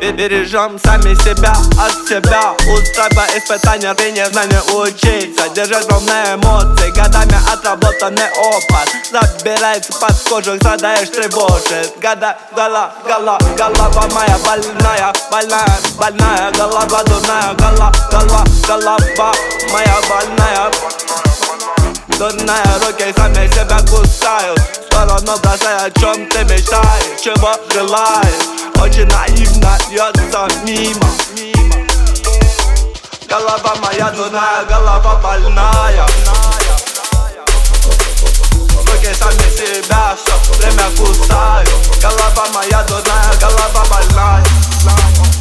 Бережем сами себя от себя. Устраивая испытания, рвение, знания учиться. Держать ровные эмоции, годами отработанный опыт. Забирается под кожу, страдаешь, тревожит. Голова моя больная, больная, больная. Голова дурная, голова моя больная. Дурная, руки сами себя кусают. В сторону бросай, о чем ты мечтаешь, чего желаешь. Очень наивно льется мимо. Голова моя дурная, голова больная. Руки сами себя все время кусают. Голова моя дурная, голова больная.